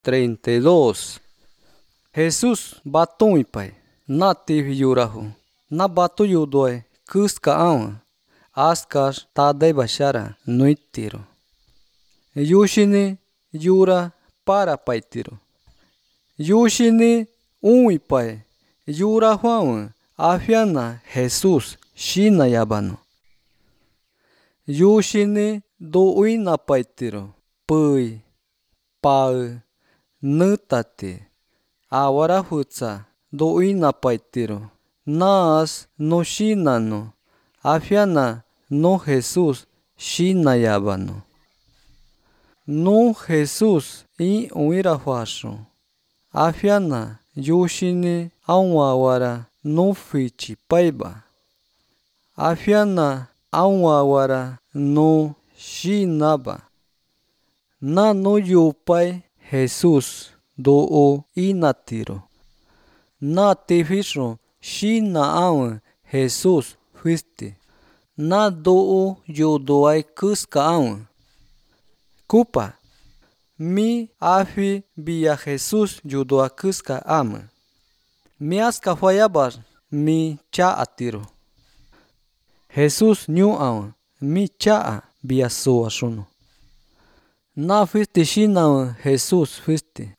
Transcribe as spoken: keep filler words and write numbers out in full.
treinta y dos. Jesús batui pai na tivi yurahu na batu yudoi kuska awa askar tadai bashara nuitiro. Yushini yura para paitiro. Yushini ui pai yura huawa afiana Jesús shina yabano. Yushini do uina paitiro pui pau nutate awara hutsa do uina paitiro nas no shinano afiana no Jesús shina yabano. No Jesús i uira huasho afiana yushini awawara no fichi paiba afiana awawara no shinaba na no yupai Jesús do o inatiro na tifisho shina awa Jesús fuiste na do o yodoai kuska awa kupa mi afi via Jesús yodoa kuska ama mi aska fayabar mi cha atiro Jesús nyu awa mi cha via soa shono na fuiste shina awa Jesús fuiste